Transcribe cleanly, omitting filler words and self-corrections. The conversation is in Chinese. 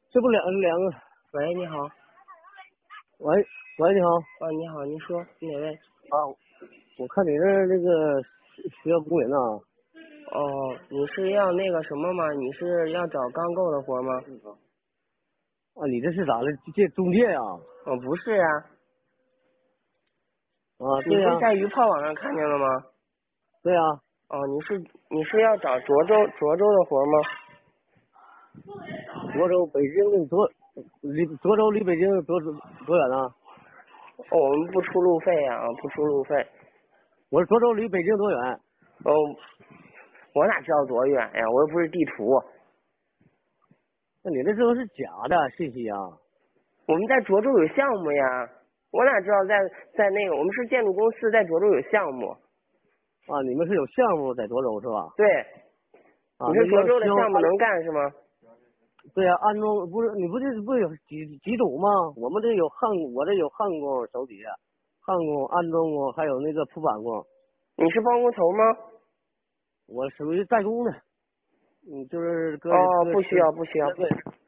这不两个？ 喂，你好。 喂，你好。 你好，您说哪位？ 我看你这个需要工人呐。 你是要那个什么吗？你是要找钢构的活吗？ 你这是咋的？这中介呀？ 不是呀。 对呀。 你不是在鱼炮网上看见了吗？ 对呀。 你是要找涿州的活吗？ 涿州，北京涿州离北京多远呢？ 我们不出路费呀，不出路费。 我说涿州离北京多远？ 我哪知道多远呀？我又不是地图。 那你这是假的信息啊？ 我们在涿州有项目呀，我哪知道在那个，我们是建筑公司，在涿州有项目。 你们是有项目在涿州是吧？ 对。你说涿州的项目能干是吗？ 对呀，安装不是你不有几种吗？我这有焊工手底下，焊工、安装工，还有那个铺板工。 你是包工头吗？ 我属于代工的，就是不需要。